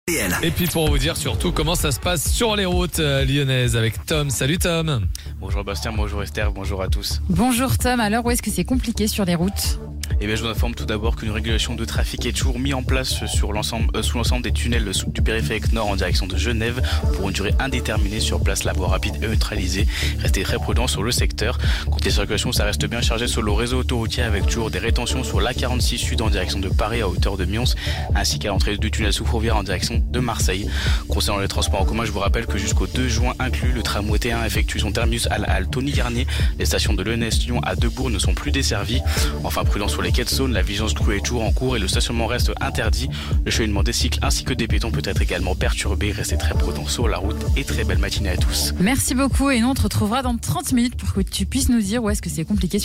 Et puis pour vous dire surtout comment ça se passe sur les routes lyonnaises avec Tom. Salut Tom. Bonjour Bastien, bonjour Esther, bonjour à tous. Bonjour Tom, alors où est-ce que c'est compliqué sur les routes ? Eh bien, je vous informe tout d'abord qu'une régulation de trafic est toujours mise en place sous l'ensemble des tunnels du périphérique nord en direction de Genève pour une durée indéterminée sur place. La voie rapide est neutralisée. Restez très prudents sur le secteur. Côté circulation, ça reste bien chargé sur le réseau autoroutier avec toujours des rétentions sur l'A46 Sud en direction de Paris à hauteur de Mions, ainsi qu'à l'entrée du tunnel sous Fourvière en direction de Marseille. Concernant les transports en commun, je vous rappelle que jusqu'au 2 juin inclus, le tramway T1 effectue son terminus à la halle Tony-Garnier. Les stations de l'ENS-Lyon à Debourg ne sont plus desservies. Enfin, prudent sur les quais de Saône, la vigilance crue est toujours en cours et le stationnement reste interdit. Le cheminement des cycles ainsi que des piétons peut être également perturbé. Restez très prudents sur la route et très belle matinée à tous. Merci beaucoup et nous on te retrouvera dans 30 minutes pour que tu puisses nous dire où est-ce que c'est compliqué.